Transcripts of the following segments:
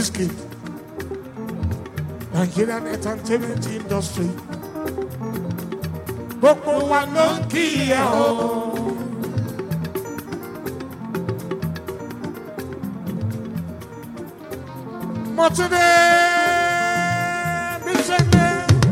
Whiskey, Nigerian entertainment industry. Gbogbo wa ló ń kí ẹ o. Mọ̀túndé Bísẹ́ndé.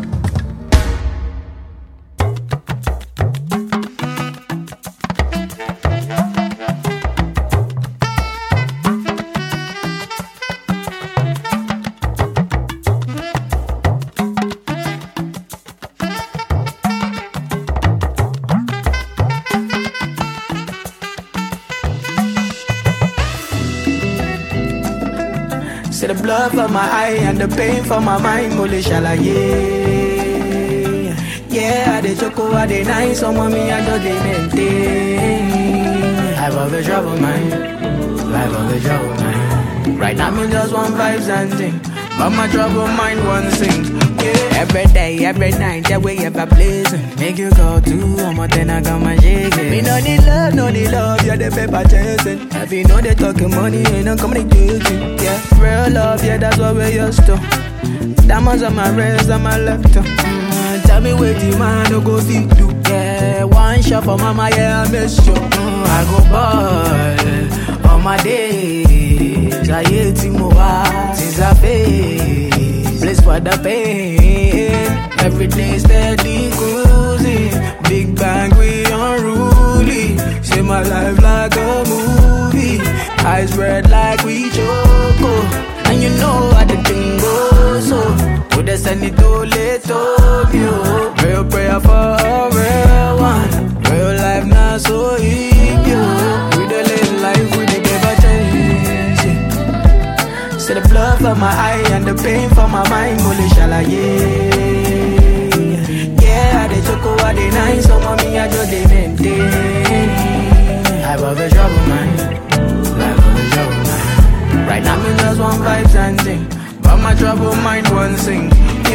See the blood from my eye and the pain from my mind, mole shalaye. Yeah, I dey choco, I dey nice, some of me I just dey maintain. Life of a trouble mind, life of a trouble mind. Right now me just want vibes and thing, but my trouble mind won't sing. Yeah, every day, every night, that way ever blazing. Make you go to, then I got my shaking. Me no need love, yeah, the paper chasing. If you know they talking money, ain't no communicating. Yeah, real love, yeah, that's what we used to. Diamonds on my wrist, on my left. Tell me where the man no go feed you. Yeah, one shot for mama, yeah, I miss you. I go ball on my days. I hate Timoa since I face. Place for the pain. Every day steady cruising. Big bang, we unruly. See my life like a movie. Eyes red like we choco. And you know how the thing goes so. Would they send it to little you? Real prayer for a real one. Real life not so easy. We the live life, we the give a chance. See the blood from my eye and the pain from my mind, mole shalaye. Yeah, I dey choco, I dey nice, some of me I just dey maintain. Life of a trouble mind, life of a trouble mind. Right now me just want vibes and thing, but my trouble mind won't sing.